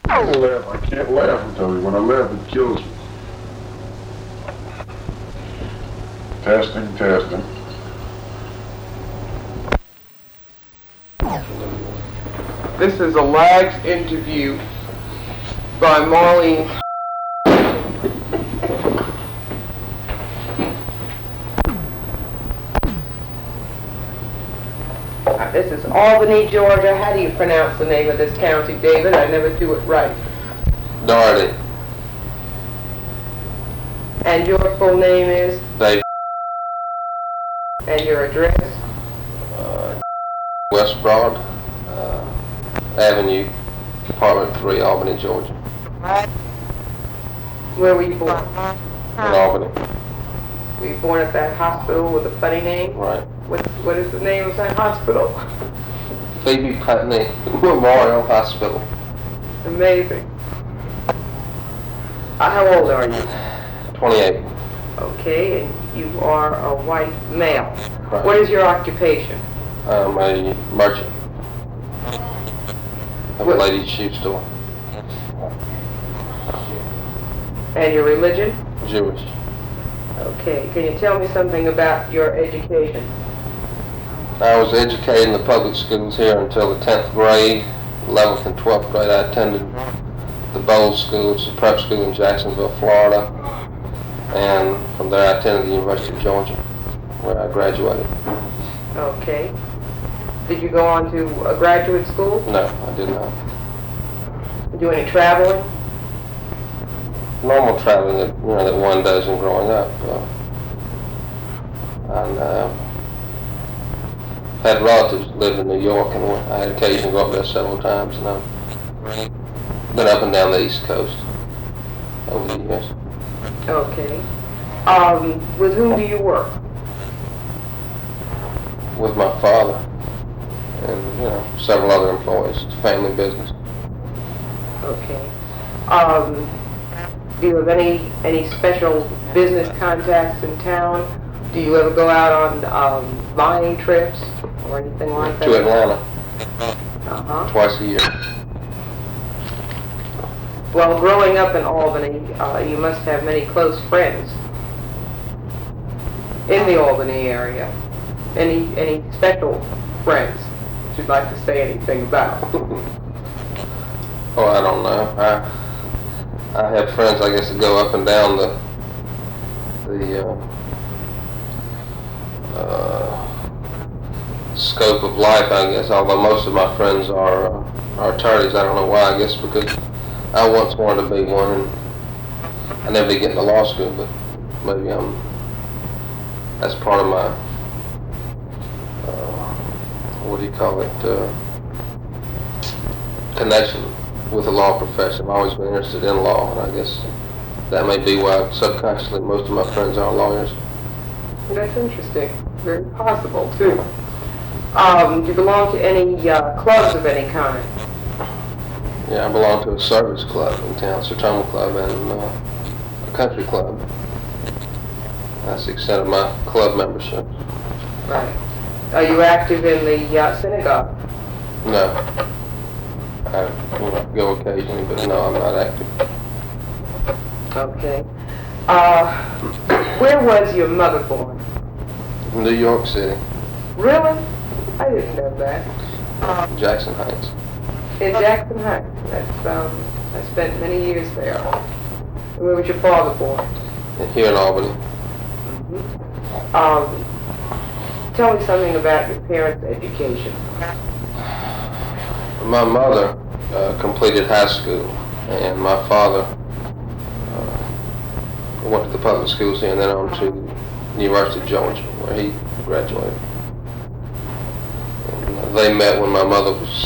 I can't laugh. I can't laugh, I tell you. When I laugh, it kills me. Testing, testing. This is a Lags interview by Marlene. This is Albany, Georgia. How do you pronounce the name of this county, David? I never do it right. Doherty. And your full name is? Dave. And your address? West Broad Avenue, Apartment 3, Albany, Georgia. Where were you born? In Albany. Were you born at that hospital with a funny name? Right. What is the name of that hospital? Phoebe Putney Memorial Hospital. Amazing. How old are you? 28. Okay, and you are a white male. Right. What is your occupation? I'm a merchant of a ladies' shoe store. And your religion? Jewish. Okay, can you tell me something about your education? I was educated in the public schools here until the 10th grade. 11th and 12th grade I attended the Bowles School, which is a prep school in Jacksonville, Florida. And from there I attended the University of Georgia, where I graduated. Okay. Did you go on to a graduate school? No, I did not. Do any traveling? Normal traveling that that one does in growing up. And had relatives that lived in New York, and I had occasion to go up there several times. And I've been up and down the East Coast over the years. Okay. With whom do you work? With my father and several other employees. It's a family business. Okay. Do you have any special business contacts in town? Do you ever go out on buying trips or anything like that? To Atlanta. Twice a year. Well, growing up in Albany, you must have many close friends in the Albany area. Any special friends that you'd like to say anything about? Oh, I don't know. I have friends, I guess, that go up and down the scope of life, I guess, although most of my friends are attorneys. I don't know why, I guess because I once wanted to be one, and I never did get into law school, but maybe that's part of my, what do you call it, connection with the law profession. I've always been interested in law, and I guess that may be why subconsciously most of my friends are lawyers. That's interesting. Very possible, too. Do you belong to any clubs of any kind? Yeah, I belong to a service club in town, Sertoma Club, and a country club. That's the extent of my club membership. Right. Are you active in the synagogue? No. I go occasionally, but no, I'm not active. Okay. Where was your mother born? New York City. Really? I didn't know that. Jackson Heights. In Jackson Heights. That's I spent many years there. Where was your father born? Here in Albany. Tell me something about your parents' education. My mother completed high school, and my father went to the public schools here and then on to the University of Georgia, where he graduated. And they met when my mother was